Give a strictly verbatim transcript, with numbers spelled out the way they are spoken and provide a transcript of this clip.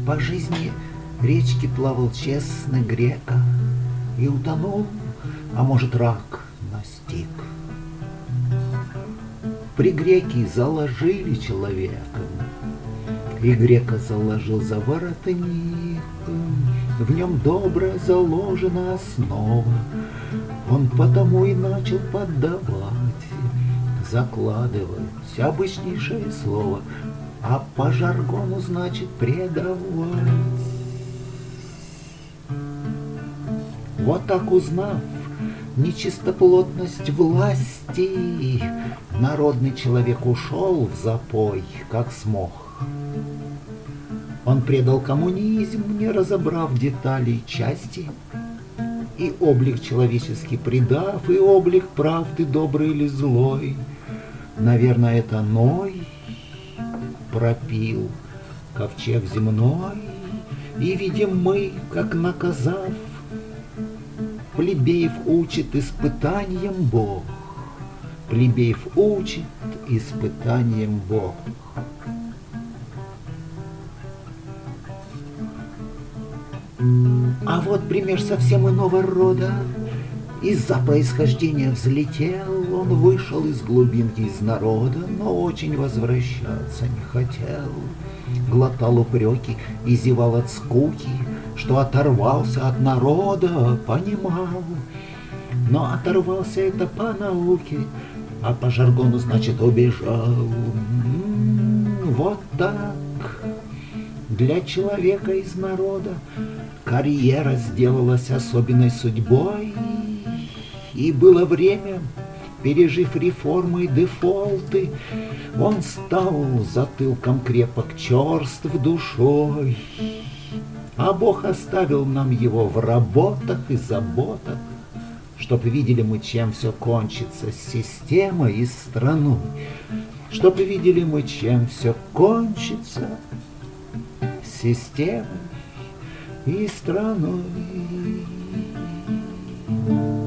По жизни речки плавал честный грека и утонул, а может, рак настиг. При греке заложили человека, и грека заложил за воротник. В нем добрая заложена основа, он потому и начал поддавать, закладывать обычнейшее слово, а по жаргону значит предавать. Вот так, узнав нечистоплотность власти, народный человек ушел в запой, как смог. Он предал коммунизм, не разобрав деталей части, и облик человеческий предав, и облик правды добрый или злой. Наверное, это Ной пропил ковчег земной, и видим мы, как наказав, плебеев учит испытанием Бог. Плебеев учит испытанием Бог. А вот пример совсем иного рода. Из-за происхождения взлетел, он вышел из глубинки, из народа, но очень возвращаться не хотел. Глотал упреки и зевал от скуки, что оторвался от народа, понимал. Но оторвался это по науке, а по жаргону значит убежал. М-м, вот так. Для человека из народа карьера сделалась особенной судьбой, и было время, пережив реформы и дефолты, он стал затылком крепок, черств душой. А Бог оставил нам его в работах и заботах, чтоб видели мы, чем все кончится с системой и страной, чтоб видели мы, чем все кончится с системой и страной.